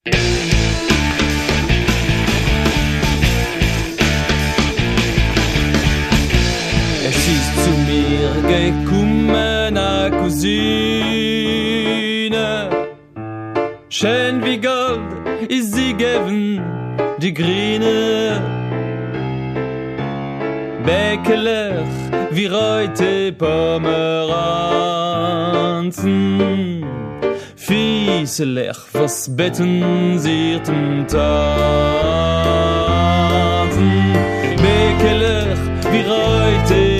Es ist zu mir gekommen, a Cousine. Schön wie Gold ist sie geben, die Grüne. Bäckelig wie heute Pomeranzen. Fieselig, was betten sie zum Tanzen. Bäckelig wie heute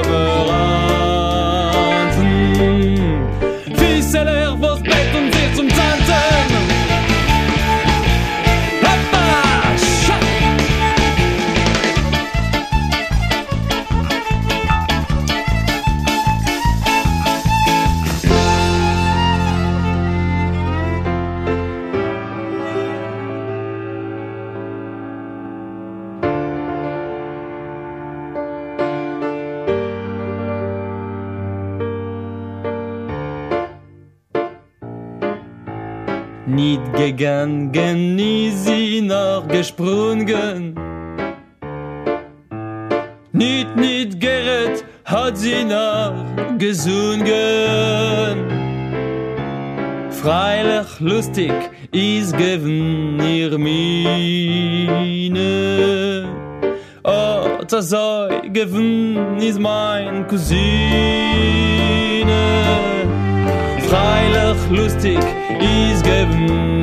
Pomeranzen. Fieselig, was betten sie zum Tanzen. Hoppa, scha! Nicht gegangen, nie sie noch gesprungen. Nicht gerät, hat sie noch gesungen. Freilich lustig ist gewinn ihr Miene. Oh, das sei gewinn ist mein Cousine. Freilich lustig ist gewinn